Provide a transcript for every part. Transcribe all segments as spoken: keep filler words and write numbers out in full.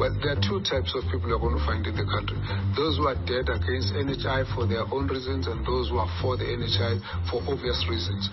Well, there are two types of people you're going to find in the country. Those who are dead against N H I for their own reasons and those who are for the N H I for obvious reasons.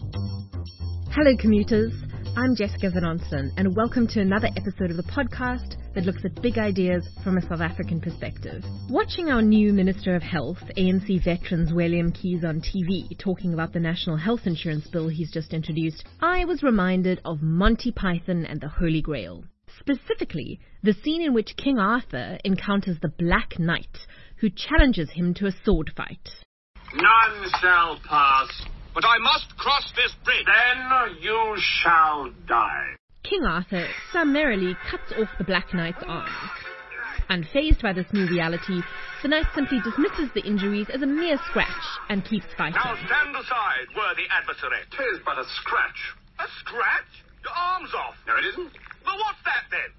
Hello commuters, I'm Jessica Vanonston and welcome to another episode of the podcast that looks at big ideas from a South African perspective. Watching our new Minister of Health, A N C veterans Willem Keyes on T V talking about the National Health Insurance Bill he's just introduced, I was reminded of Monty Python and the Holy Grail. Specifically, the scene in which King Arthur encounters the Black Knight, who challenges him to a sword fight. None shall pass, but I must cross this bridge. Then you shall die. King Arthur summarily cuts off the Black Knight's arms. Unfazed by this new reality, the knight simply dismisses the injuries as a mere scratch and keeps fighting. Now stand aside, worthy adversary. 'Tis but a scratch. A scratch? Your arm's off. No, it isn't. Well, what's that then?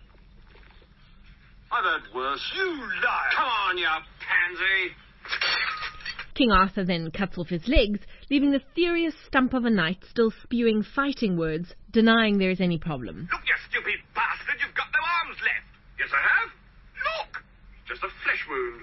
I've heard worse. You lie. Come on, you pansy. King Arthur then cuts off his legs, leaving the furious stump of a knight still spewing fighting words, denying there is any problem. Look, you stupid bastard, you've got no arms left. Yes, I have. Look! Just a flesh wound.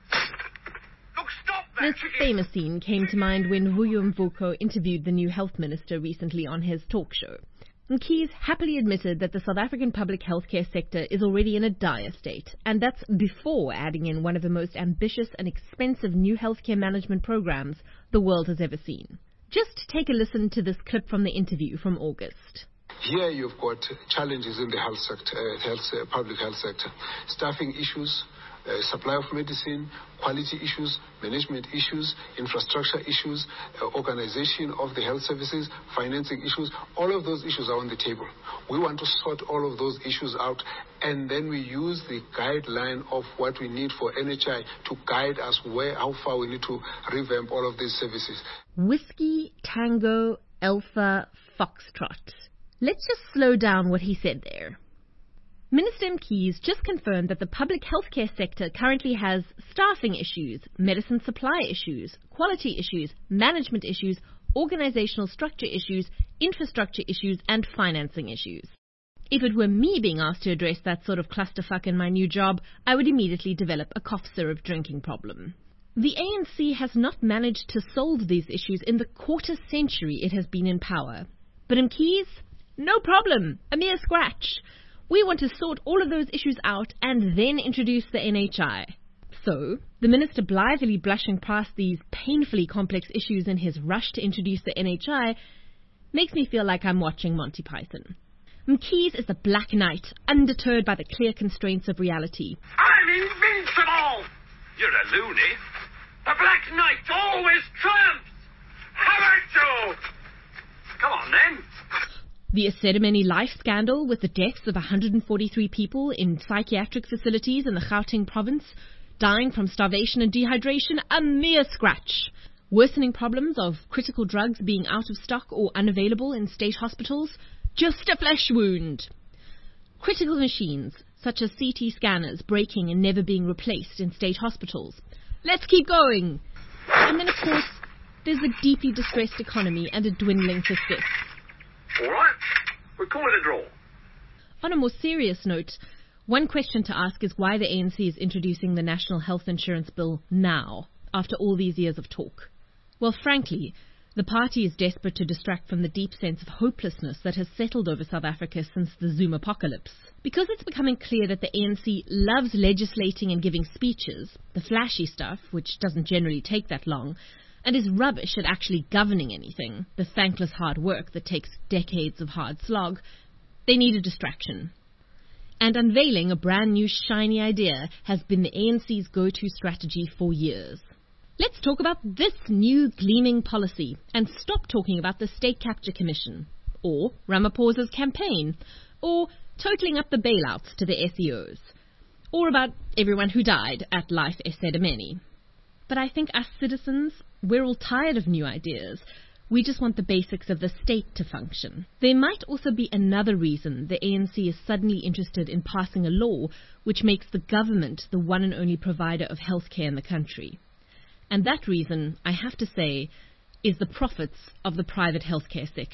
Look, stop that. This famous scene came to mind when Vuyo Mvuko interviewed the new health minister recently on his talk show. And Keyes happily admitted that the South African public healthcare sector is already in a dire state, and that's before adding in one of the most ambitious and expensive new healthcare management programs the world has ever seen. Just take a listen to this clip from the interview from August. Here you've got challenges in the health sector, uh, health, uh, public health sector, staffing issues, uh, supply of medicine, quality issues, management issues, infrastructure issues, uh, organization of the health services, financing issues. All of those issues are on the table. We want to sort all of those issues out, and then we use the guideline of what we need for N H I to guide us where, how far we need to revamp all of these services. Whiskey, Tango, Alpha, Foxtrot. Let's just slow down what he said there. Minister Keyes just confirmed that the public healthcare sector currently has staffing issues, medicine supply issues, quality issues, management issues, organizational structure issues, infrastructure issues, and financing issues. If it were me being asked to address that sort of clusterfuck in my new job, I would immediately develop a cough syrup drinking problem. The A N C has not managed to solve these issues in the quarter century it has been in power. But Keyes, no problem, a mere scratch. We want to sort all of those issues out and then introduce the N H I. So, the minister blithely blushing past these painfully complex issues in his rush to introduce the N H I makes me feel like I'm watching Monty Python. Keyes is the Black Knight, undeterred by the clear constraints of reality. I'm invincible! You're a loony. The Black Knight always triumphs! How about you? Come on, then. The Esedimeni life scandal with the deaths of one hundred forty-three people in psychiatric facilities in the Gauteng province, dying from starvation and dehydration, a mere scratch. Worsening problems of critical drugs being out of stock or unavailable in state hospitals, just a flesh wound. Critical machines, such as C T scanners, breaking and never being replaced in state hospitals. Let's keep going. And then, of course, there's a deeply distressed economy and a dwindling fiscus. All right, we'll call it a draw. On a more serious note, one question to ask is why the A N C is introducing the National Health Insurance Bill now, after all these years of talk. Well, frankly, the party is desperate to distract from the deep sense of hopelessness that has settled over South Africa since the Zoom apocalypse. Because it's becoming clear that the A N C loves legislating and giving speeches, the flashy stuff, which doesn't generally take that long, and is rubbish at actually governing anything, the thankless hard work that takes decades of hard slog, they need a distraction. And unveiling a brand new shiny idea has been the A N C's go-to strategy for years. Let's talk about this new gleaming policy and stop talking about the State Capture Commission, or Ramaphosa's campaign, or totaling up the bailouts to the S E Os, or about everyone who died at Life Esedimeni. But I think us citizens, we're all tired of new ideas. We just want the basics of the state to function. There might also be another reason the A N C is suddenly interested in passing a law which makes the government the one and only provider of healthcare in the country. And that reason, I have to say, is the profits of the private healthcare sector.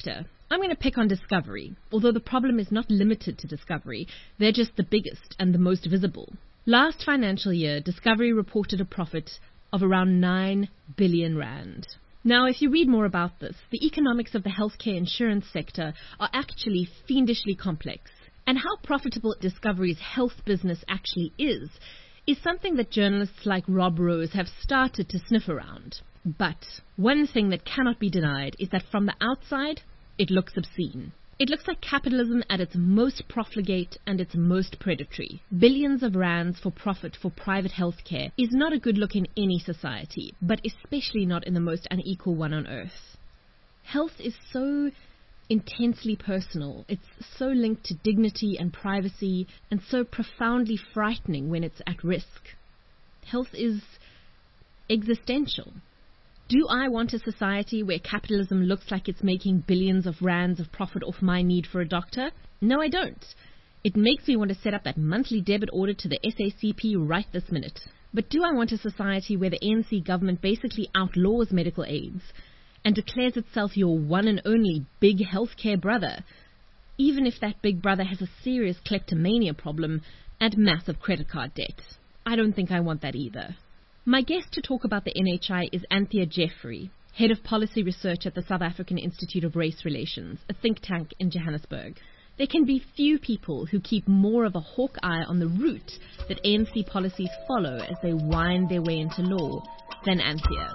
I'm going to pick on Discovery, although the problem is not limited to Discovery. They're just the biggest and the most visible. Last financial year, Discovery reported a profit of around nine billion rand. Now, if you read more about this, the economics of the healthcare insurance sector are actually fiendishly complex. And how profitable Discovery's health business actually is, is something that journalists like Rob Rose have started to sniff around. But one thing that cannot be denied is that from the outside, it looks obscene. It looks like capitalism at its most profligate and its most predatory. Billions of rands for profit for private healthcare is not a good look in any society, but especially not in the most unequal one on earth. Health is so intensely personal. It's so linked to dignity and privacy, and so profoundly frightening when it's at risk. Health is existential. Do I want a society where capitalism looks like it's making billions of rands of profit off my need for a doctor? No, I don't. It makes me want to set up that monthly debit order to the S A C P right this minute. But do I want a society where the A N C government basically outlaws medical aids and declares itself your one and only big healthcare brother, even if that big brother has a serious kleptomania problem and massive credit card debt? I don't think I want that either. My guest to talk about the N H I is Anthea Jeffrey, Head of Policy Research at the South African Institute of Race Relations, a think tank in Johannesburg. There can be few people who keep more of a hawk eye on the route that A N C policies follow as they wind their way into law than Anthea.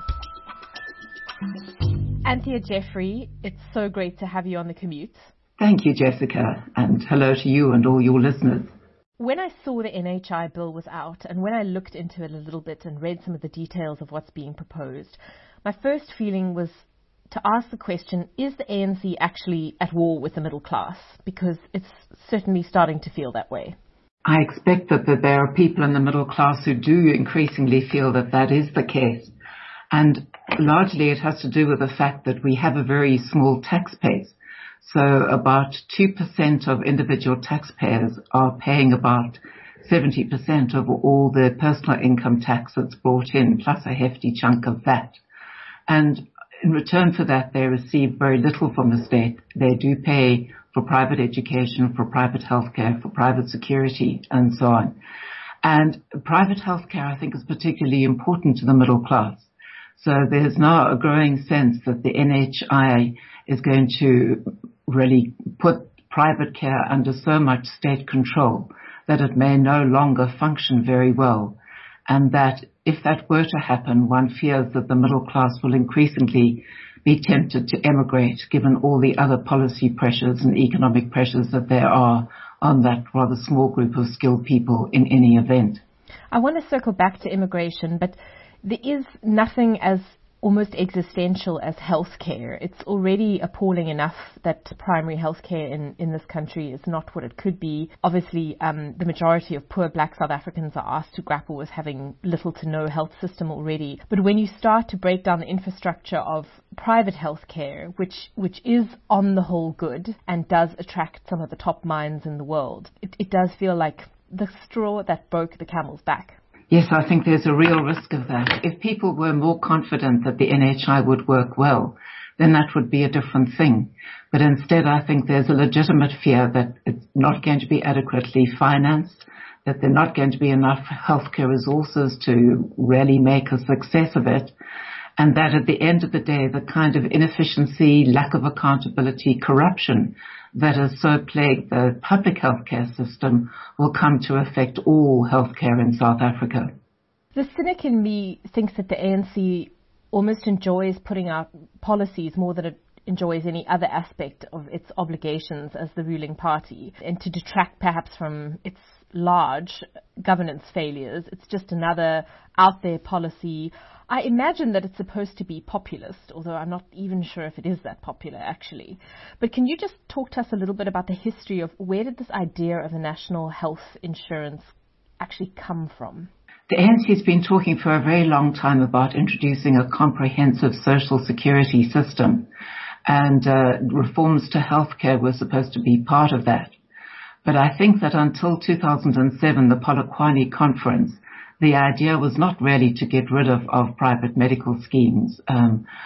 Anthea Jeffrey, it's so great to have you on The Commute. Thank you, Jessica, and hello to you and all your listeners. When I saw the N H I bill was out, and when I looked into it a little bit and read some of the details of what's being proposed, my first feeling was to ask the question, is the A N C actually at war with the middle class? Because it's certainly starting to feel that way. I expect that, that there are people in the middle class who do increasingly feel that that is the case. And largely it has to do with the fact that we have a very small tax base. So about two percent of individual taxpayers are paying about seventy percent of all the personal income tax that's brought in, plus a hefty chunk of V A T. And in return for that, they receive very little from the state. They do pay for private education, for private healthcare, for private security, and so on. And private healthcare, I think, is particularly important to the middle class. So there's now a growing sense that the N H I is going to really put private care under so much state control that it may no longer function very well. And that if that were to happen, one fears that the middle class will increasingly be tempted to emigrate, given all the other policy pressures and economic pressures that there are on that rather small group of skilled people in any event. I want to circle back to immigration, but there is nothing as almost existential as healthcare. It's already appalling enough that primary healthcare in, in this country is not what it could be. Obviously, um, the majority of poor black South Africans are asked to grapple with having little to no health system already. But when you start to break down the infrastructure of private healthcare, which which is on the whole good and does attract some of the top minds in the world, it, it does feel like the straw that broke the camel's back. Yes, I think there's a real risk of that. If people were more confident that the N H I would work well, then that would be a different thing. But instead, I think there's a legitimate fear that it's not going to be adequately financed, that there are not going to be enough healthcare resources to really make a success of it, and that at the end of the day, the kind of inefficiency, lack of accountability, corruption that has so plagued the public healthcare system will come to affect all healthcare in South Africa. The cynic in me thinks that the A N C almost enjoys putting out policies more than it enjoys any other aspect of its obligations as the ruling party, and to detract perhaps from its large governance failures. It's just another out there policy. I imagine that it's supposed to be populist, although I'm not even sure if it is that popular actually. But can you just talk to us a little bit about the history of where did this idea of a national health insurance actually come from? The A N C has been talking for a very long time about introducing a comprehensive social security system, and uh, reforms to healthcare were supposed to be part of that. But I think that until two thousand seven, the Polokwane Conference, the idea was not really to get rid of, of private medical schemes. Um,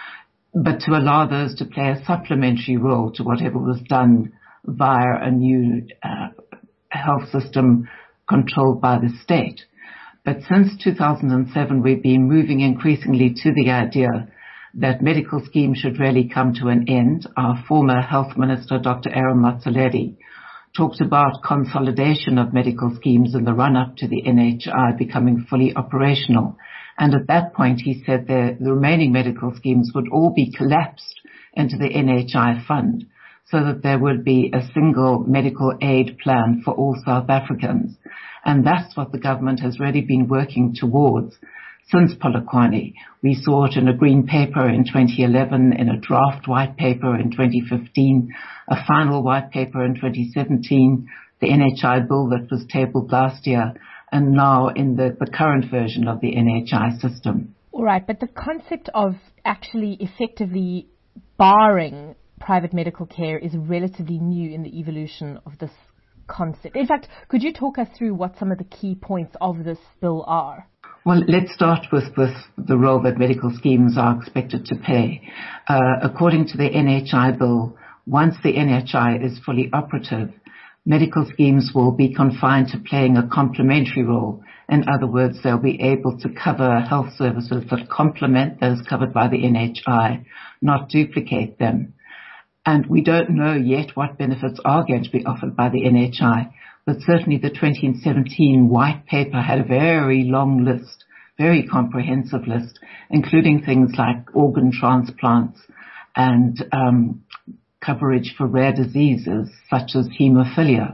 but to allow those to play a supplementary role to whatever was done via a new uh, health system controlled by the state. But since two thousand seven, we've been moving increasingly to the idea that medical schemes should really come to an end. Our former health minister, Doctor Aaron Motsoaledi, talked about consolidation of medical schemes in the run-up to the N H I becoming fully operational. And at that point, he said the, the remaining medical schemes would all be collapsed into the N H I fund so that there would be a single medical aid plan for all South Africans. And that's what the government has really been working towards since Polokwane. We saw it in a green paper in twenty eleven, in a draft white paper in twenty fifteen, a final white paper in twenty seventeen, the N H I bill that was tabled last year, and now in the, the current version of the N H I system. All right, but the concept of actually effectively barring private medical care is relatively new in the evolution of this concept. In fact, could you talk us through what some of the key points of this bill are? Well, let's start with, with the role that medical schemes are expected to play. Uh, according to the N H I bill, once the N H I is fully operative, medical schemes will be confined to playing a complementary role. In other words, they'll be able to cover health services that complement those covered by the N H I, not duplicate them. And we don't know yet what benefits are going to be offered by the N H I, but certainly the twenty seventeen white paper had a very long list, very comprehensive list, including things like organ transplants and um, coverage for rare diseases such as haemophilia.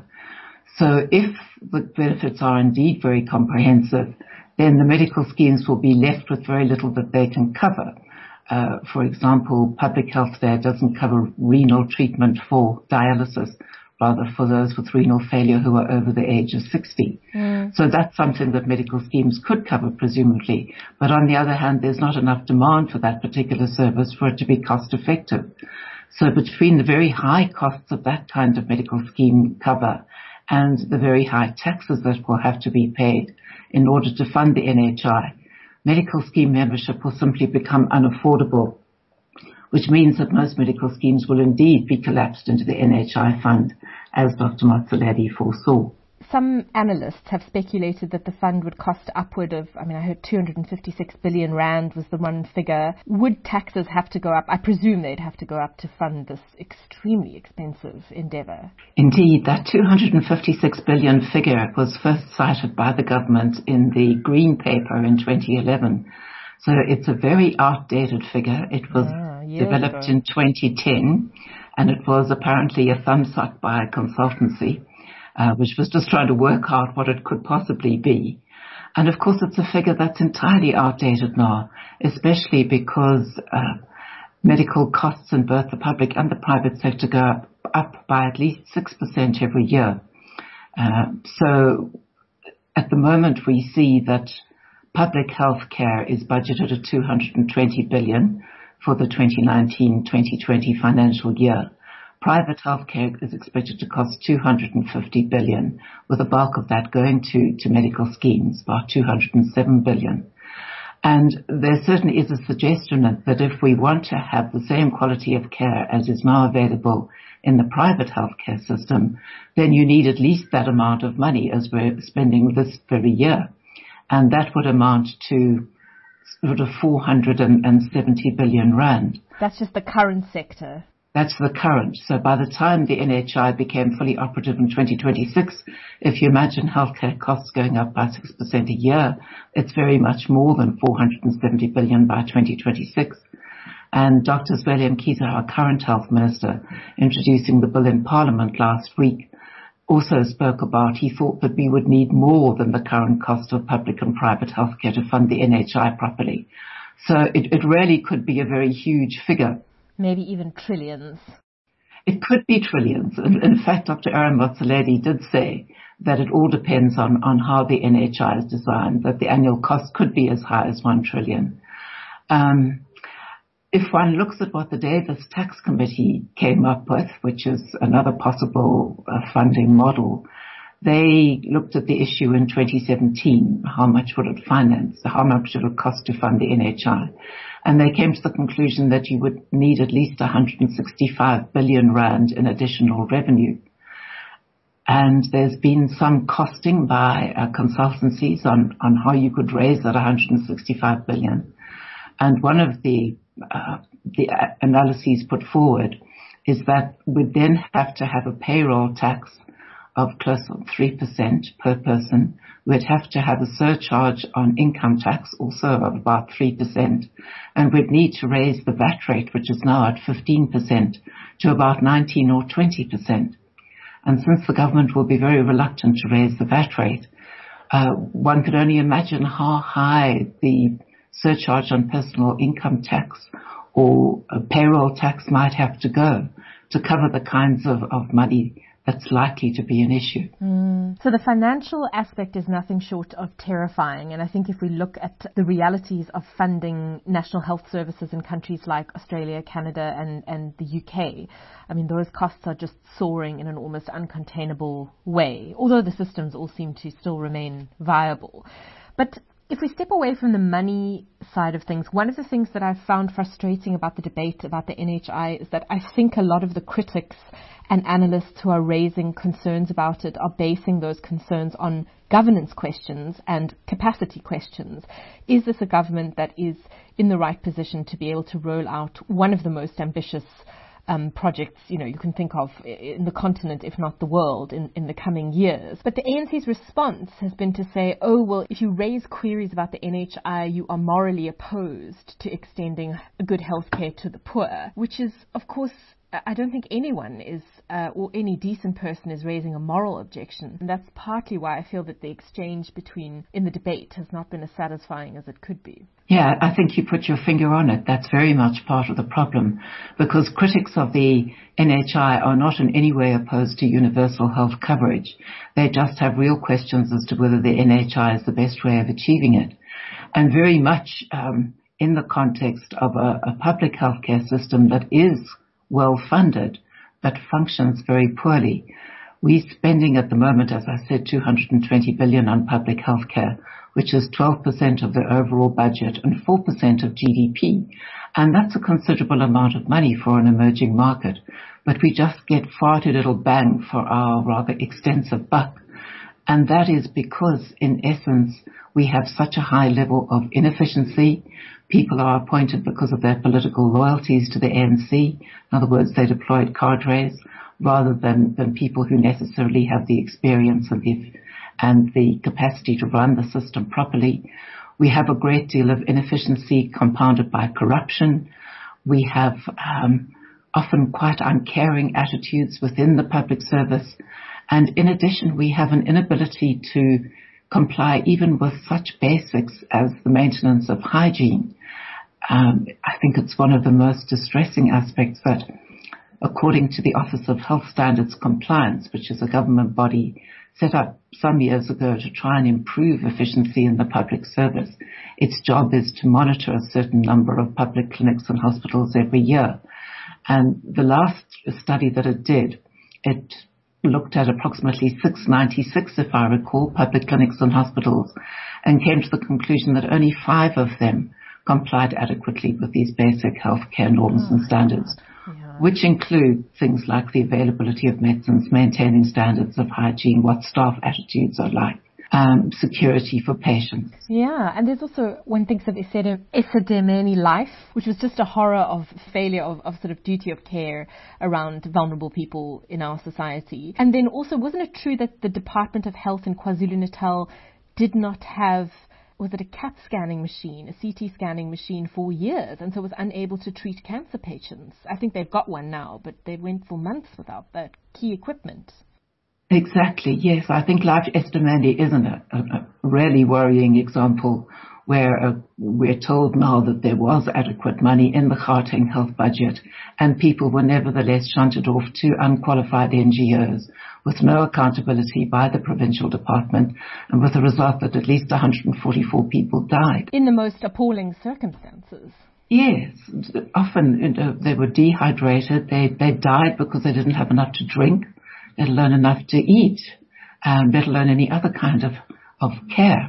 So if the benefits are indeed very comprehensive, then the medical schemes will be left with very little that they can cover. Uh, for example, public health there doesn't cover renal treatment for dialysis, rather for those with renal failure who are over the age of sixty. Mm. So that's something that medical schemes could cover, presumably. But on the other hand, there's not enough demand for that particular service for it to be cost effective. So between the very high costs of that kind of medical scheme cover and the very high taxes that will have to be paid in order to fund the N H I, medical scheme membership will simply become unaffordable, which means that most medical schemes will indeed be collapsed into the N H I fund, as Doctor Motsoaledi foresaw. Some analysts have speculated that the fund would cost upward of, I mean, I heard two hundred fifty-six billion rand was the one figure. Would taxes have to go up? I presume they'd have to go up to fund this extremely expensive endeavour. Indeed, that two hundred fifty-six billion figure was first cited by the government in the Green Paper in twenty eleven. So it's a very outdated figure. It was ah, developed ago. in twenty ten, and it was apparently a thumbsuck by a consultancy, Uh, which was just trying to work out what it could possibly be. And of course, it's a figure that's entirely outdated now, especially because uh, medical costs in both the public and the private sector go up, up by at least six percent every year. Uh, so at the moment, we see that public health care is budgeted at two hundred twenty billion for the twenty nineteen twenty twenty financial year. Private healthcare is expected to cost two hundred fifty billion, with the bulk of that going to, to medical schemes, about two hundred seven billion. And there certainly is a suggestion that if we want to have the same quality of care as is now available in the private healthcare system, then you need at least that amount of money as we're spending this very year. And that would amount to sort of four hundred seventy billion rand. That's just the current sector. That's the current. So by the time the N H I became fully operative in twenty twenty-six, if you imagine healthcare costs going up by six percent a year, it's very much more than four hundred seventy billion by twenty twenty-six. And Doctor Zweli Mkhize, our current health minister, introducing the bill in Parliament last week, also spoke about he thought that we would need more than the current cost of public and private healthcare to fund the N H I properly. So it, it really could be a very huge figure. Maybe even trillions. It could be trillions. In, in fact, Doctor Aaron Motsoaledi did say that it all depends on, on how the N H I is designed, that the annual cost could be as high as one trillion. Um, if one looks at what the Davis Tax Committee came up with, which is another possible uh, funding model, They looked at the issue in twenty seventeen, how much would it finance, how much it would cost to fund the N H I. And they came to the conclusion that you would need at least one hundred sixty-five billion rand in additional revenue. And there's been some costing by uh, consultancies on, on how you could raise that one hundred sixty-five billion. And one of the, uh, the analyses put forward is that we'd then have to have a payroll tax of close to three percent per person. We'd have to have a surcharge on income tax also of about three percent. And we'd need to raise the V A T rate, which is now at fifteen percent, to about nineteen or twenty percent. And since the government will be very reluctant to raise the V A T rate, uh, one could only imagine how high the surcharge on personal income tax or a payroll tax might have to go to cover the kinds of, of money that's likely to be an issue. Mm. So the financial aspect is nothing short of terrifying. And I think if we look at the realities of funding national health services in countries like Australia, Canada, and, and the U K, I mean, those costs are just soaring in an almost uncontainable way, although the systems all seem to still remain viable. But if we step away from the money side of things, one of the things that I've found frustrating about the debate about the N H I is that I think a lot of the critics and analysts who are raising concerns about it are basing those concerns on governance questions and capacity questions. Is this a government that is in the right position to be able to roll out one of the most ambitious Um, projects, you know, you can think of in the continent, if not the world, in, in the coming years. But the A N C's response has been to say, oh, well, if you raise queries about the N H I, you are morally opposed to extending good health care to the poor, which is, of course, I don't think anyone is, uh, or any decent person is raising a moral objection. And that's partly why I feel that the exchange between, in the debate, has not been as satisfying as it could be. Yeah, I think you put your finger on it. That's very much part of the problem, because critics of the N H I are not in any way opposed to universal health coverage. They just have real questions as to whether the N H I is the best way of achieving it. And very much um, in the context of a, a public healthcare system that is well funded but functions very poorly. We're spending at the moment, as I said, two hundred twenty billion dollars on public healthcare, which is twelve percent of the overall budget and four percent of G D P. And that's a considerable amount of money for an emerging market. But we just get far too little bang for our rather extensive buck. And that is because, in essence, we have such a high level of inefficiency. People are appointed because of their political loyalties to the A N C. In other words, they deployed cadres rather than, than people who necessarily have the experience and the, and the capacity to run the system properly. We have a great deal of inefficiency compounded by corruption. We have um, often quite uncaring attitudes within the public service. And in addition, we have an inability to comply even with such basics as the maintenance of hygiene. Um, I think it's one of the most distressing aspects that, according to the Office of Health Standards Compliance, which is a government body set up some years ago to try and improve efficiency in the public service, its job is to monitor a certain number of public clinics and hospitals every year. And the last study that it did, it looked at approximately six hundred ninety-six, if I recall, public clinics and hospitals, and came to the conclusion that only five of them complied adequately with these basic healthcare norms oh, and standards, yeah. which include things like the availability of medicines, maintaining standards of hygiene, what staff attitudes are like, um, security for patients. Yeah, and there's also, one thinks of Esidimeni Life, which was just a horror of failure of, of sort of duty of care around vulnerable people in our society. And then also, wasn't it true that the Department of Health in KwaZulu-Natal did not have, was it a CAT scanning machine, a C T scanning machine for years, and so was unable to treat cancer patients? I think they've got one now, but they went for months without that key equipment. Exactly, yes. I think Life Esidimeni is an, a, a really worrying example where uh, we're told now that there was adequate money in the Gauteng health budget, and people were nevertheless shunted off to unqualified N G Os with no accountability by the provincial department, and with the result that at least one hundred forty-four people died. In the most appalling circumstances. Yes, often you know, they were dehydrated, they, they died because they didn't have enough to drink, let alone enough to eat. um, let alone any other kind of, of care.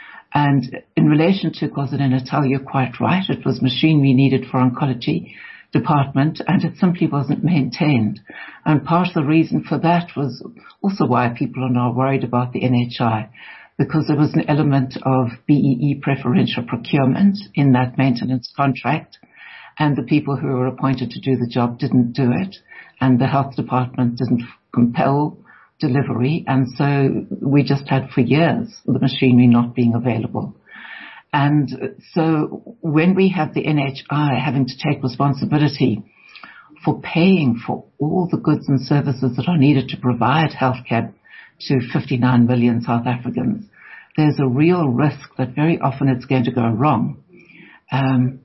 And in relation to KwaZulu-Natal, you're quite right. It was machinery needed for oncology department, and it simply wasn't maintained. And part of the reason for that was also why people are now worried about the N H I, because there was an element of B E E preferential procurement in that maintenance contract, and the people who were appointed to do the job didn't do it, and the health department didn't compel delivery, and so we just had for years the machinery not being available. And so when we have the N H I having to take responsibility for paying for all the goods and services that are needed to provide healthcare to fifty-nine million South Africans, there's a real risk that very often it's going to go wrong. Um,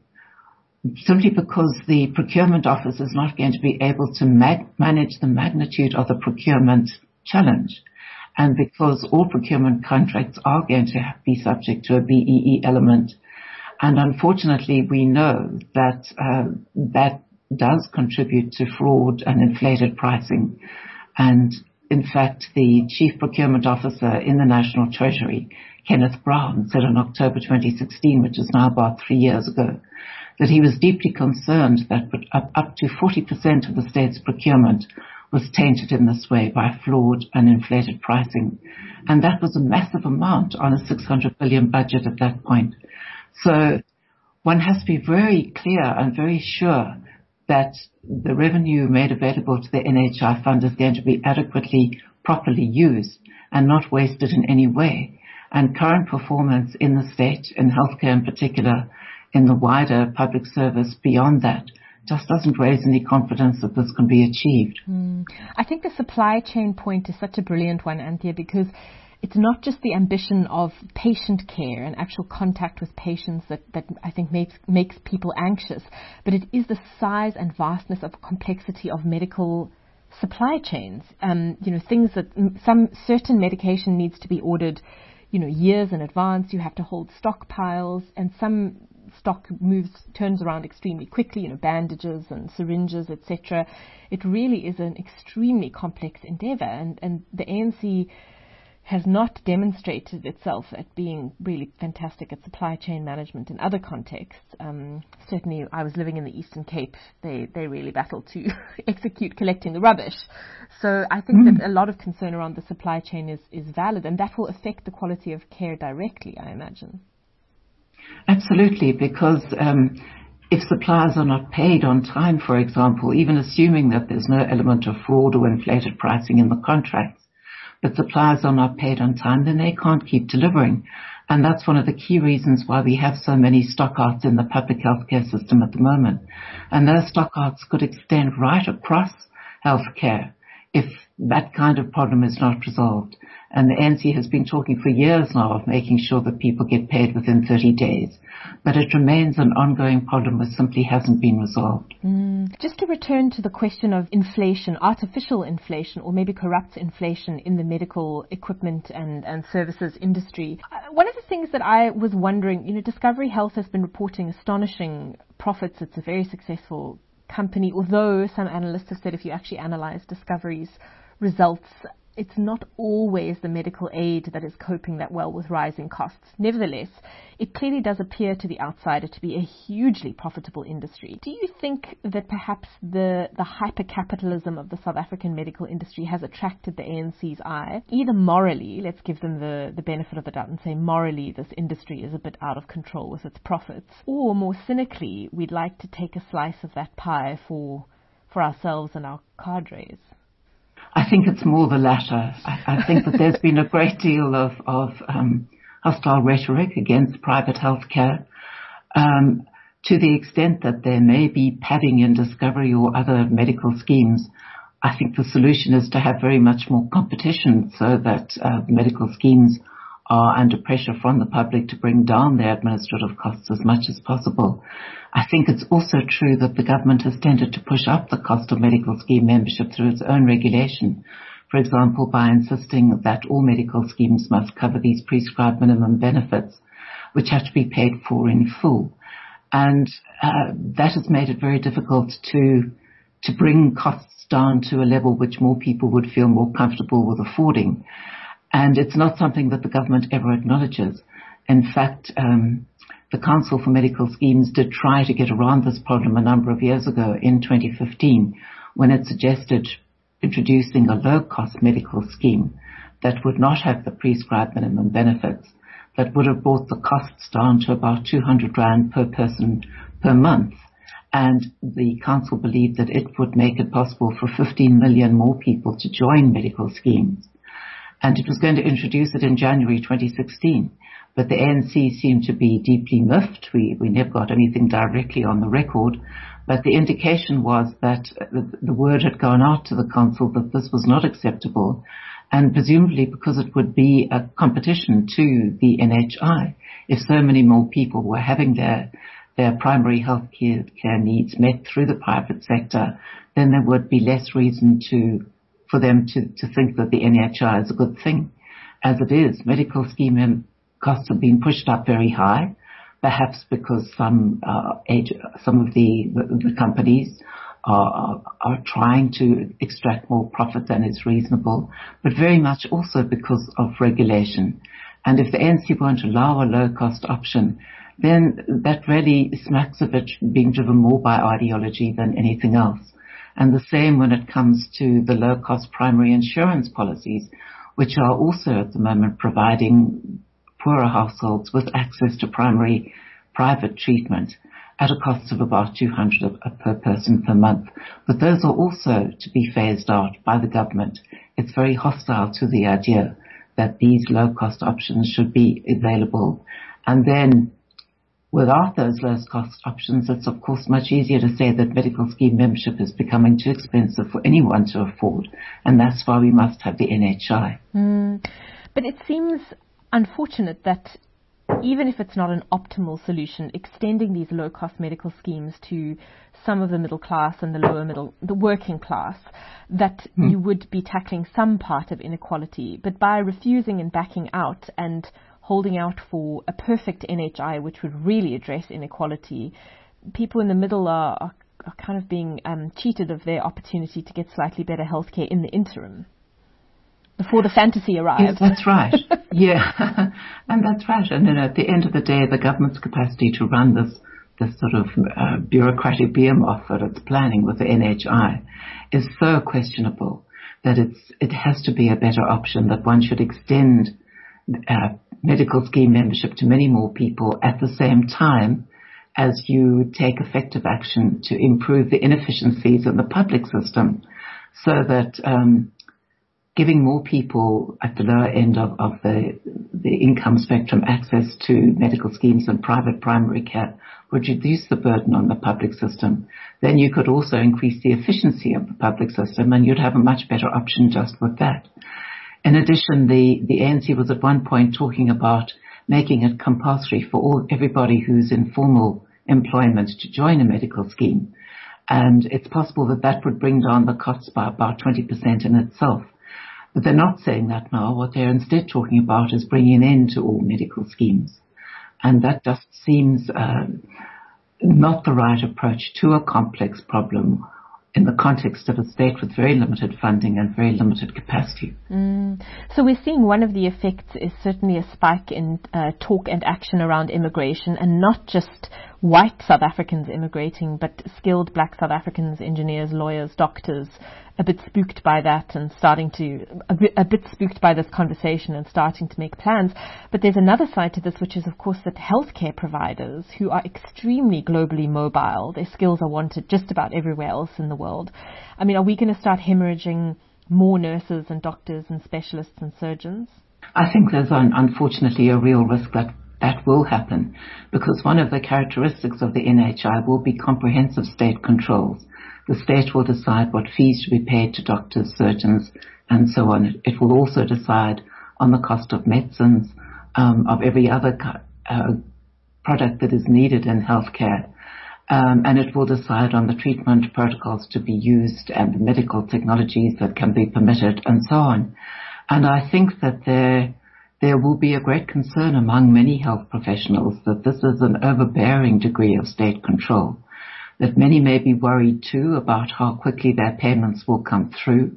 simply because the procurement office is not going to be able to mag- manage the magnitude of the procurement challenge, and because all procurement contracts are going to be subject to a B E E element. And unfortunately, we know that uh, that does contribute to fraud and inflated pricing. And in fact, the Chief Procurement Officer in the National Treasury, Kenneth Brown, said in October twenty sixteen, which is now about three years ago, that he was deeply concerned that up, up to forty percent of the state's procurement was tainted in this way by flawed and inflated pricing. And that was a massive amount on a six hundred billion budget at that point. So one has to be very clear and very sure that the revenue made available to the N H I fund is going to be adequately, properly used and not wasted in any way. And current performance in the state, in healthcare in particular, in the wider public service beyond that, just doesn't raise any confidence that this can be achieved. Mm. I think the supply chain point is such a brilliant one, Anthea, because it's not just the ambition of patient care and actual contact with patients that, that I think makes, makes people anxious, but it is the size and vastness of complexity of medical supply chains. Um, you know, things that some certain medication needs to be ordered, you know, years in advance. You have to hold stockpiles, and some stock moves, turns around extremely quickly, you know, bandages and syringes, et cetera. It really is an extremely complex endeavor, and, and the A N C has not demonstrated itself at being really fantastic at supply chain management in other contexts. Um, certainly, I was living in the Eastern Cape. They they really battled to execute collecting the rubbish. So I think mm. that a lot of concern around the supply chain is, is valid, and that will affect the quality of care directly, I imagine. Absolutely, because um, if suppliers are not paid on time, for example, even assuming that there's no element of fraud or inflated pricing in the contracts, but suppliers are not paid on time, then they can't keep delivering. And that's one of the key reasons why we have so many stockouts in the public healthcare system at the moment. And those stockouts could extend right across healthcare if that kind of problem is not resolved. And the A N C has been talking for years now of making sure that people get paid within thirty days. But it remains an ongoing problem that simply hasn't been resolved. Mm. Just to return to the question of inflation, artificial inflation, or maybe corrupt inflation in the medical equipment and, and services industry. Uh, one of the things that I was wondering, you know, Discovery Health has been reporting astonishing profits. It's a very successful company, although some analysts have said if you actually analyze Discovery's results, it's not always the medical aid that is coping that well with rising costs. Nevertheless, it clearly does appear to the outsider to be a hugely profitable industry. Do you think that perhaps the, the hyper-capitalism of the South African medical industry has attracted the A N C's eye? Either morally, let's give them the, the benefit of the doubt and say morally this industry is a bit out of control with its profits, or more cynically, we'd like to take a slice of that pie for, for ourselves and our cadres? I think it's more the latter. I, I think that there's been a great deal of, of um, hostile rhetoric against private healthcare, um, to the extent that there may be padding in Discovery or other medical schemes. I think the solution is to have very much more competition so that uh, medical schemes are under pressure from the public to bring down their administrative costs as much as possible. I think it's also true that the government has tended to push up the cost of medical scheme membership through its own regulation. For example, by insisting that all medical schemes must cover these prescribed minimum benefits, which have to be paid for in full. And uh, that has made it very difficult to to bring costs down to a level which more people would feel more comfortable with affording. And it's not something that the government ever acknowledges. In fact, um, the Council for Medical Schemes did try to get around this problem a number of years ago in twenty fifteen when it suggested introducing a low-cost medical scheme that would not have the prescribed minimum benefits, that would have brought the costs down to about two hundred rand per person per month. And the council believed that it would make it possible for fifteen million more people to join medical schemes. And it was going to introduce it in January twenty sixteen. But the A N C seemed to be deeply miffed. We, we never got anything directly on the record. But the indication was that the, the word had gone out to the council that this was not acceptable. And presumably because it would be a competition to the N H I. If so many more people were having their, their primary health care, care needs met through the private sector, then there would be less reason to, for them to, to think that the N H I is a good thing. As it is, medical scheme costs have been pushed up very high, perhaps because some uh, age, some of the, the, the companies are, are trying to extract more profit than is reasonable, but very much also because of regulation. And if the A N C won't allow a low-cost option, then that really smacks of it being driven more by ideology than anything else. And the same when it comes to the low-cost primary insurance policies, which are also at the moment providing poorer households with access to primary private treatment at a cost of about two hundred per person per month. But those are also to be phased out by the government. It's very hostile to the idea that these low-cost options should be available. And then without those low-cost options, it's of course much easier to say that medical scheme membership is becoming too expensive for anyone to afford. And that's why we must have the N H I. Mm. But it seems unfortunate that even if it's not an optimal solution, extending these low-cost medical schemes to some of the middle class and the lower middle, the working class, that mm. you would be tackling some part of inequality. But by refusing and backing out and holding out for a perfect N H I, which would really address inequality, people in the middle are, are, are kind of being um, cheated of their opportunity to get slightly better healthcare in the interim, before the fantasy arrives. Yes, that's right. Yeah, and that's right. And then at the end of the day, the government's capacity to run this this sort of uh, bureaucratic behemoth that it's planning with the N H I is so questionable that it's it has to be a better option, that one should extend uh, medical scheme membership to many more people at the same time as you take effective action to improve the inefficiencies in the public system, so that um, giving more people at the lower end of, of the, the income spectrum access to medical schemes and private primary care would reduce the burden on the public system. Then you could also increase the efficiency of the public system, and you'd have a much better option just with that. In addition, the, the A N C was at one point talking about making it compulsory for all everybody who's in formal employment to join a medical scheme. And it's possible that that would bring down the costs by about twenty percent in itself. But they're not saying that now. What they're instead talking about is bringing an end to all medical schemes. And that just seems uh, not the right approach to a complex problem in the context of a state with very limited funding and very limited capacity. Mm. So we're seeing one of the effects is certainly a spike in uh, talk and action around immigration, and not just white South Africans immigrating, but skilled black South Africans, engineers, lawyers, doctors, a bit spooked by that and starting to, a bit, a bit spooked by this conversation and starting to make plans. But there's another side to this, which is, of course, that healthcare providers who are extremely globally mobile, their skills are wanted just about everywhere else in the world. I mean, are we going to start hemorrhaging more nurses and doctors and specialists and surgeons? I think there's un- unfortunately a real risk that that will happen, because one of the characteristics of the N H I will be comprehensive state controls. The state will decide what fees should be paid to doctors, surgeons, and so on. It will also decide on the cost of medicines, um, of every other uh, product that is needed in healthcare. Um, and it will decide on the treatment protocols to be used and the medical technologies that can be permitted and so on. And I think that there, there will be a great concern among many health professionals that this is an overbearing degree of state control, that many may be worried too about how quickly their payments will come through,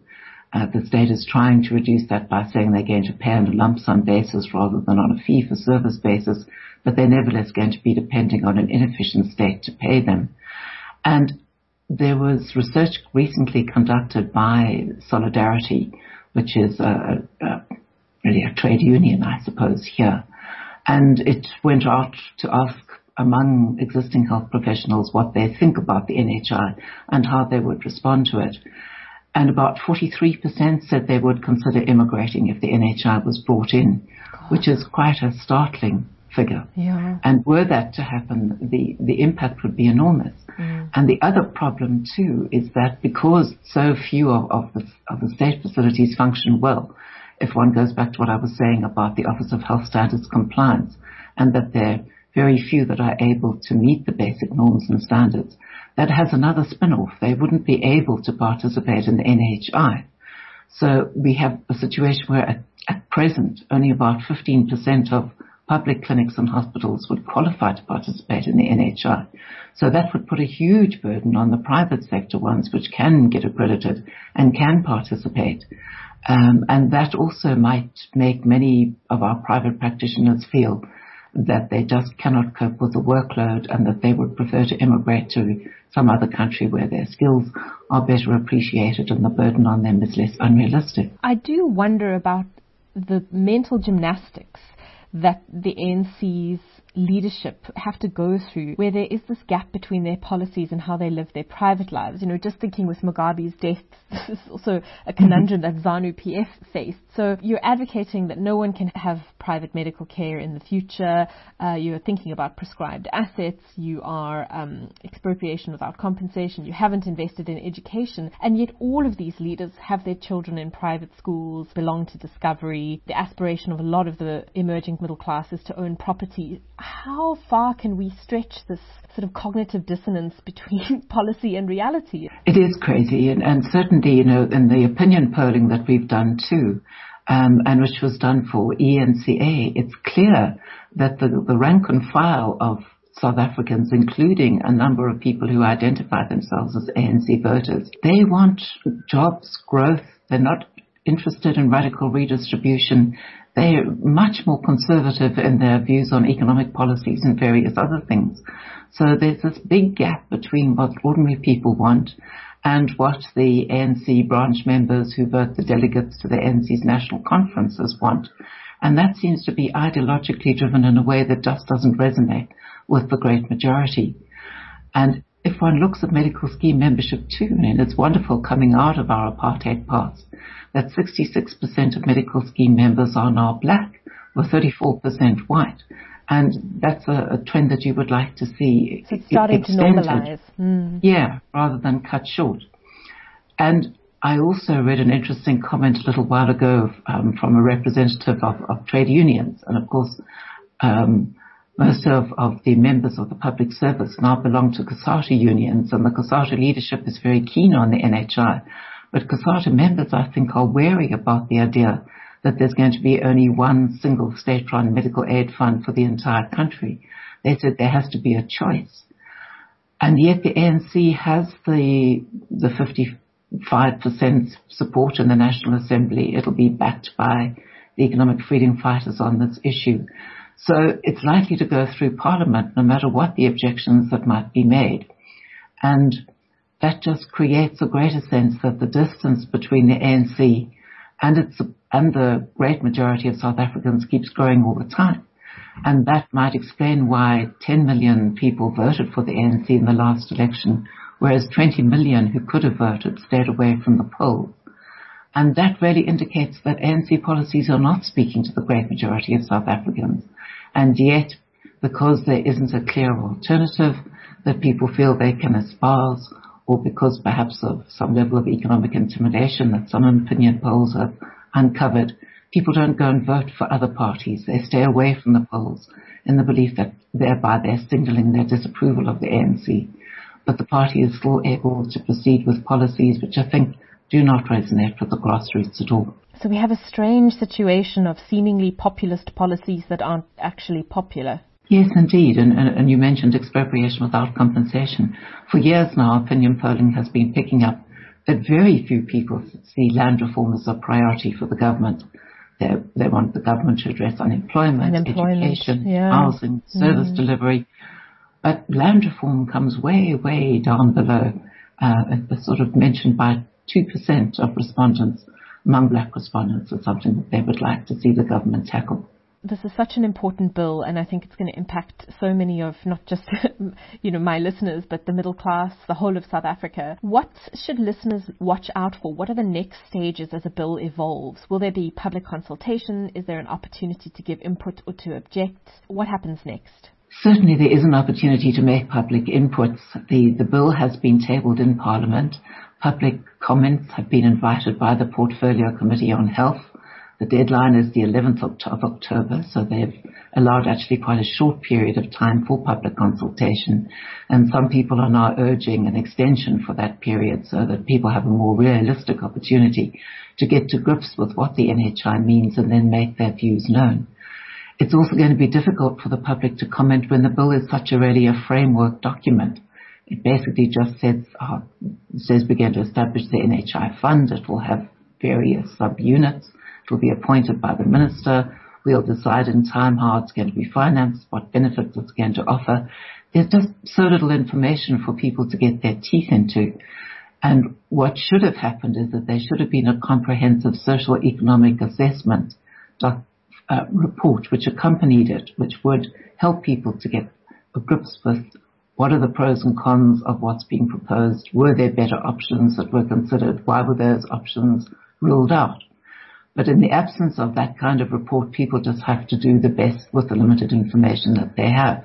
Uh, the state is trying to reduce that by saying they're going to pay on a lump sum basis rather than on a fee-for-service basis, but they're nevertheless going to be depending on an inefficient state to pay them. And there was research recently conducted by Solidarity, which is a, a, really a trade union, I suppose, here. And it went out to ask among existing health professionals what they think about the N H I and how they would respond to it. And about forty-three percent said they would consider immigrating if the N H I was brought in, which is quite a startling figure. Yeah. And were that to happen, the, the impact would be enormous. Mm. And the other problem, too, is that because so few of, of, the, of the state facilities function well, if one goes back to what I was saying about the Office of Health Standards Compliance, and that there are very few that are able to meet the basic norms and standards, that has another spin-off. They wouldn't be able to participate in the N H I. So we have a situation where at, at present only about fifteen percent of public clinics and hospitals would qualify to participate in the N H I. So that would put a huge burden on the private sector ones which can get accredited and can participate. Um, and that also might make many of our private practitioners feel that they just cannot cope with the workload and that they would prefer to immigrate to some other country where their skills are better appreciated and the burden on them is less unrealistic. I do wonder about the mental gymnastics that the A N C's leadership have to go through, where there is this gap between their policies and how they live their private lives. You know, just thinking with Mugabe's death, this is also a conundrum that ZANU P F faced. So you're advocating that no one can have private medical care in the future. Uh, you're thinking about prescribed assets. You are um, expropriation without compensation. You haven't invested in education. And yet all of these leaders have their children in private schools, belong to Discovery. The aspiration of a lot of the emerging middle class is to own property. How far can we stretch this sort of cognitive dissonance between policy and reality? It is crazy, and, and certainly, you know, in the opinion polling that we've done too, um, and which was done for E N C A, it's clear that the, the rank and file of South Africans, including a number of people who identify themselves as A N C voters, they want jobs, growth. They're not interested in radical redistribution. They're much more conservative in their views on economic policies and various other things. So there's this big gap between what ordinary people want and what the A N C branch members who vote the delegates to the A N C's national conferences want. And that seems to be ideologically driven in a way that just doesn't resonate with the great majority. And if one looks at medical scheme membership too, and it's wonderful coming out of our apartheid past, that sixty-six percent of medical scheme members are now black, or thirty-four percent white. And that's a, a trend that you would like to see. So it's starting to normalize. Mm. Yeah, rather than cut short. And I also read an interesting comment a little while ago um, from a representative of, of trade unions. And of course, um, most of, of the members of the public service now belong to COSATU unions, and the COSATU leadership is very keen on the N H I. But COSATU members, I think, are wary about the idea that there's going to be only one single state-run medical aid fund for the entire country. They said there has to be a choice. And yet the A N C has the the fifty-five percent support in the National Assembly. It'll be backed by the economic freedom fighters on this issue. So it's likely to go through Parliament no matter what the objections that might be made. And that just creates a greater sense that the distance between the A N C and its and the great majority of South Africans keeps growing all the time. And that might explain why ten million people voted for the A N C in the last election, whereas twenty million who could have voted stayed away from the polls. And that really indicates that A N C policies are not speaking to the great majority of South Africans. And yet, because there isn't a clear alternative that people feel they can espouse, or because perhaps of some level of economic intimidation that some opinion polls have uncovered, people don't go and vote for other parties. They stay away from the polls in the belief that thereby they're signaling their disapproval of the A N C. But the party is still able to proceed with policies which I think do not resonate with the grassroots at all. So we have a strange situation of seemingly populist policies that aren't actually popular. Yes, indeed. And, and, and you mentioned expropriation without compensation. For years now, opinion polling has been picking up But very few people see land reform as a priority for the government. They, they want the government to address unemployment, unemployment education, yeah. housing, service mm. delivery. But land reform comes way, way down below. Uh, it was sort of mentioned by two percent of respondents, among black respondents, as something that they would like to see the government tackle. This is such an important bill, and I think it's going to impact so many of not just you know my listeners, but the middle class, the whole of South Africa. What should listeners watch out for? What are the next stages as a bill evolves? Will there be public consultation? Is there an opportunity to give input or to object? What happens next? Certainly there is an opportunity to make public inputs. The, the bill has been tabled in Parliament. Public comments have been invited by the Portfolio Committee on Health. The deadline is the eleventh of October, so they've allowed actually quite a short period of time for public consultation. And some people are now urging an extension for that period so that people have a more realistic opportunity to get to grips with what the N H I means and then make their views known. It's also going to be difficult for the public to comment when the bill is such a really a framework document. It basically just says, uh, says we're going to establish the N H I fund. It will have various subunits. It will be appointed by the minister. We'll decide in time how it's going to be financed, what benefits it's going to offer. There's just so little information for people to get their teeth into. And what should have happened is that there should have been a comprehensive social economic assessment doc, uh, report which accompanied it, which would help people to get a grips with what are the pros and cons of what's being proposed. Were there better options that were considered? Why were those options ruled out? But in the absence of that kind of report, people just have to do the best with the limited information that they have.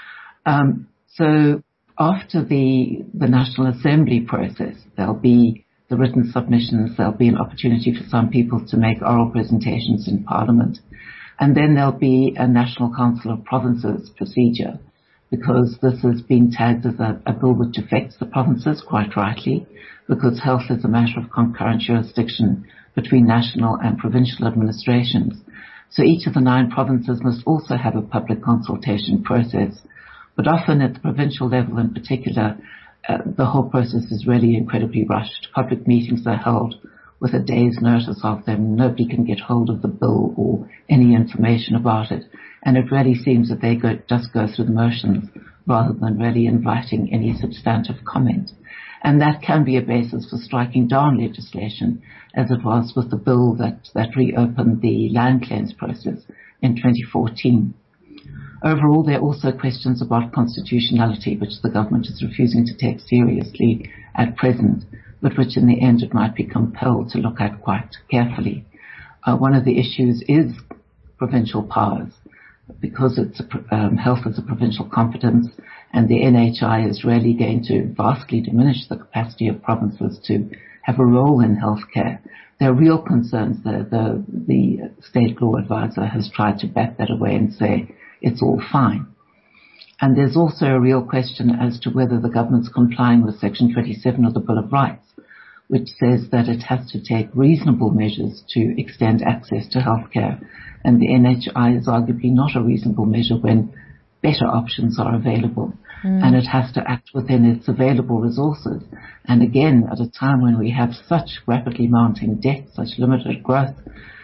Um, so after the, the National Assembly process, there'll be the written submissions, there'll be an opportunity for some people to make oral presentations in Parliament. And then there'll be a National Council of Provinces procedure, because this has been tagged as a, a bill which affects the provinces, quite rightly, because health is a matter of concurrent jurisdiction between national and provincial administrations. So each of the nine provinces must also have a public consultation process. But often at the provincial level in particular, uh, the whole process is really incredibly rushed. Public meetings are held with a day's notice of them. Nobody can get hold of the bill or any information about it. And it really seems that they go, just go through the motions rather than really inviting any substantive comment. And that can be a basis for striking down legislation, as it was with the bill that, that reopened the land claims process in twenty fourteen. Overall, there are also questions about constitutionality, which the government is refusing to take seriously at present, but which in the end it might be compelled to look at quite carefully. Uh, one of the issues is provincial powers, because it's a, um, health is a provincial competence, and the N H I is really going to vastly diminish the capacity of provinces to have a role in healthcare. There are real concerns that the, the state law advisor has tried to back that away and say it's all fine. And there's also a real question as to whether the government's complying with Section twenty-seven of the Bill of Rights, which says that it has to take reasonable measures to extend access to healthcare. And the N H I is arguably not a reasonable measure when better options are available. Mm. And it has to act within its available resources. And again, at a time when we have such rapidly mounting debt, such limited growth,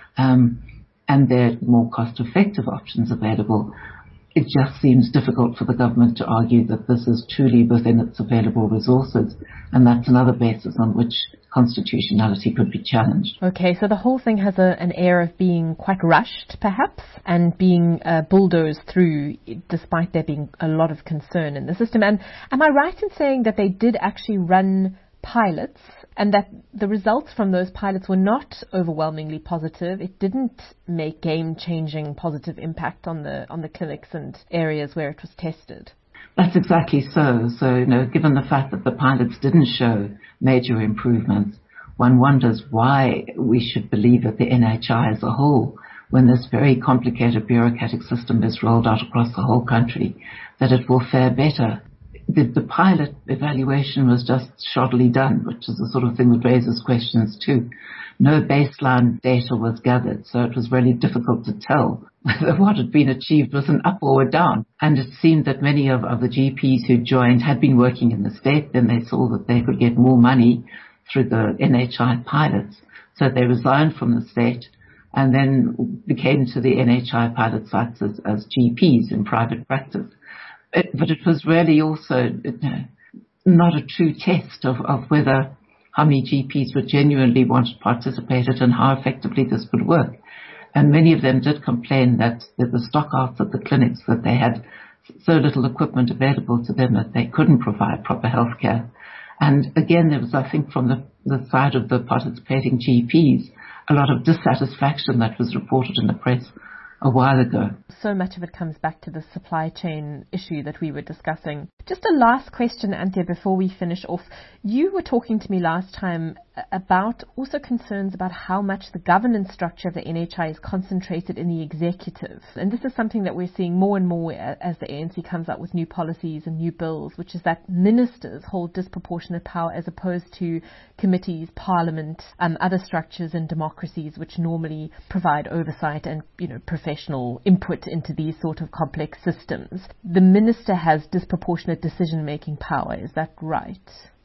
um, and there are more cost-effective options available, it just seems difficult for the government to argue that this is truly within its available resources. And that's another basis on which constitutionality could be challenged. Okay, so the whole thing has a, an air of being quite rushed, perhaps, and being uh, bulldozed through, despite there being a lot of concern in the system. And am I right in saying that they did actually run pilots, and that the results from those pilots were not overwhelmingly positive? It didn't make game-changing positive impact on the on the clinics and areas where it was tested? That's exactly so. So, you know, given the fact that the pilots didn't show major improvements, one wonders why we should believe that the N H I as a whole, when this very complicated bureaucratic system is rolled out across the whole country, that it will fare better. The, the pilot evaluation was just shoddily done, which is the sort of thing that raises questions too. No baseline data was gathered, so it was really difficult to tell whether what had been achieved was an up or a down. And it seemed that many of, of the G Ps who joined had been working in the state, then they saw that they could get more money through the N H I pilots. So they resigned from the state and then became to the N H I pilot sites as, as G Ps in private practice. It, but it was really also not a true test of, of whether how many G Ps would genuinely want to participate and how effectively this would work. And many of them did complain that, that the stockouts at the clinics, that they had so little equipment available to them that they couldn't provide proper health care. And again, there was, I think, from the, the side of the participating G Ps, a lot of dissatisfaction that was reported in the press a while ago. So much of it comes back to the supply chain issue that we were discussing. Just a last question, Anthea, before we finish off. You were talking to me last time about also concerns about how much the governance structure of the N H I is concentrated in the executive. And this is something that we're seeing more and more as the A N C comes up with new policies and new bills, which is that ministers hold disproportionate power as opposed to committees, parliament, um, other structures and democracies which normally provide oversight and, you know, professional input into these sort of complex systems. The minister has disproportionate decision-making power. Is that right?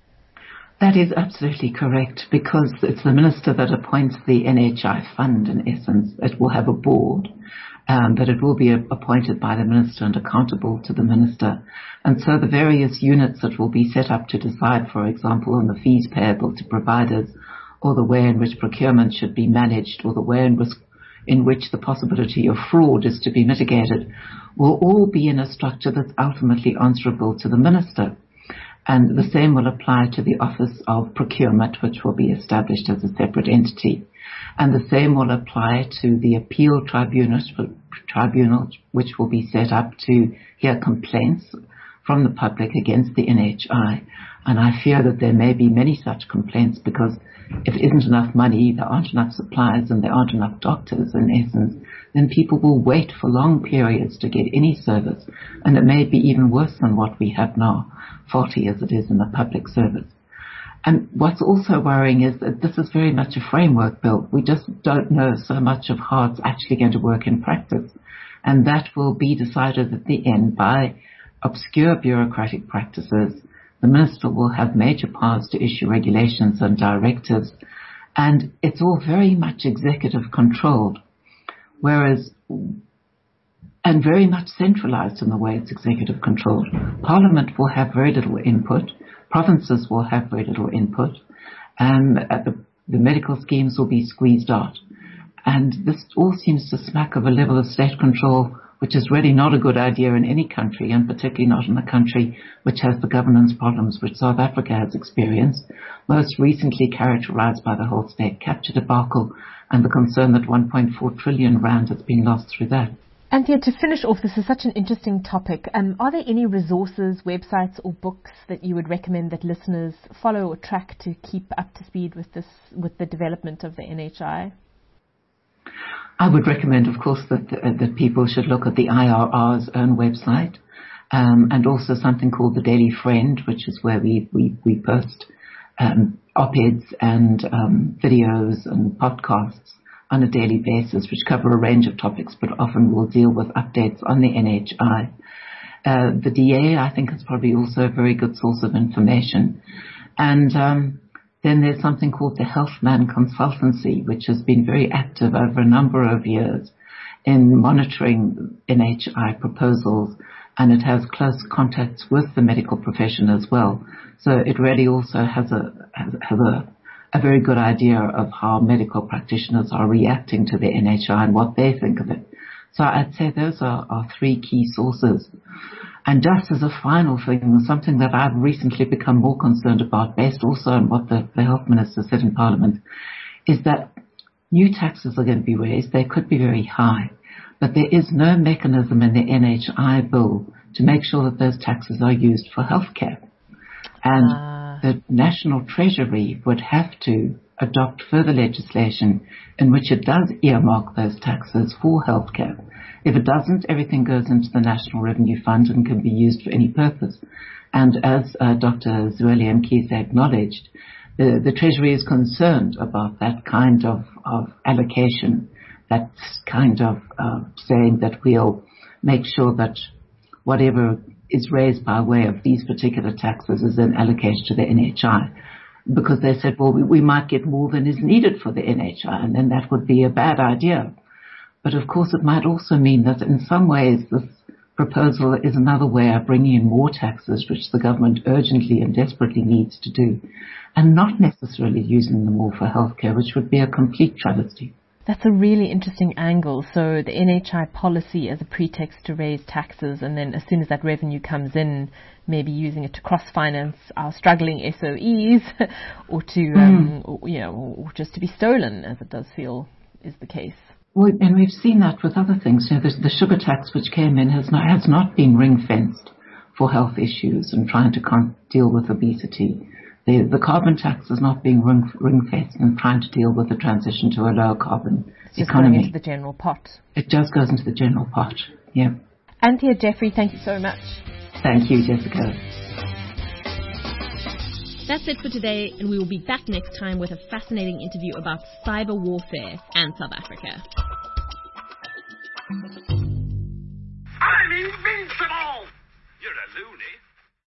That is absolutely correct, because it's the minister that appoints the N H I fund, in essence. It will have a board, um, but it will be appointed by the minister and accountable to the minister. And so the various units that will be set up to decide, for example, on the fees payable to providers, or the way in which procurement should be managed, or the way in which, in which the possibility of fraud is to be mitigated, will all be in a structure that's ultimately answerable to the minister. And the same will apply to the Office of Procurement, which will be established as a separate entity. And the same will apply to the Appeal Tribunal, tribunal which will be set up to hear complaints from the public against the N H I. And I fear that there may be many such complaints, because if there isn't enough money, there aren't enough supplies, and there aren't enough doctors, in essence, then people will wait for long periods to get any service. And it may be even worse than what we have now, faulty as it is in the public service. And what's also worrying is that this is very much a framework bill. We just don't know so much of how it's actually going to work in practice. And that will be decided at the end by obscure bureaucratic practices. The minister will have major powers to issue regulations and directives, and it's all very much executive controlled, whereas, and very much centralized in the way it's executive controlled. Parliament will have very little input, provinces will have very little input, and the, the medical schemes will be squeezed out. And this all seems to smack of a level of state control which is really not a good idea in any country, and particularly not in a country which has the governance problems which South Africa has experienced, most recently characterized by the whole state capture debacle and the concern that one point four trillion rand has been lost through that. Anthea, to finish off, this is such an interesting topic. Um, are there any resources, websites or books that you would recommend that listeners follow or track to keep up to speed with this, with the development of the N H I? I would recommend, of course, that uh, that people should look at the I R R's own website, um, and also something called the Daily Friend, which is where we we, we post um, op-eds and um, videos and podcasts on a daily basis, which cover a range of topics, but often will deal with updates on the N H I. Uh, the D A, I think, is probably also a very good source of information, and um, then there's something called the Healthman Consultancy, which has been very active over a number of years in monitoring N H I proposals, and it has close contacts with the medical profession as well. So it really also has a has, has a, a very good idea of how medical practitioners are reacting to the N H I and what they think of it. So I'd say those are, are three key sources. And just as a final thing, something that I've recently become more concerned about, based also on what the, the health minister said in Parliament, is that new taxes are going to be raised. They could be very high, but there is no mechanism in the N H I bill to make sure that those taxes are used for healthcare. And uh. the National Treasury would have to adopt further legislation in which it does earmark those taxes for healthcare. If it doesn't, everything goes into the National Revenue Fund and can be used for any purpose. And as uh, Doctor Zweli Mkhize acknowledged, the, the Treasury is concerned about that kind of, of allocation, that kind of uh, saying that we'll make sure that whatever is raised by way of these particular taxes is then allocated to the N H I. because they said, well, we, we might get more than is needed for the N H I, and then that would be a bad idea. But of course, it might also mean that in some ways this proposal is another way of bringing in more taxes, which the government urgently and desperately needs to do, and not necessarily using them all for healthcare, which would be a complete travesty. That's a really interesting angle. So the N H I policy as a pretext to raise taxes, and then as soon as that revenue comes in, maybe using it to cross-finance our struggling S O Es, or to, mm. um, or, you know, or just to be stolen, as it does feel is the case. Well, and we've seen that with other things. You know, the, the sugar tax which came in has not, has not been ring-fenced for health issues and trying to con- deal with obesity. The, the carbon tax is not being ring, ring-fenced and trying to deal with the transition to a lower carbon it's just economy. Going into the general pot. It just goes into the general pot, yeah. Anthea Jeffrey, thank you so much. Thank you, Jessica. That's it for today, and we will be back next time with a fascinating interview about cyber warfare and South Africa. I'm invincible! You're a loony.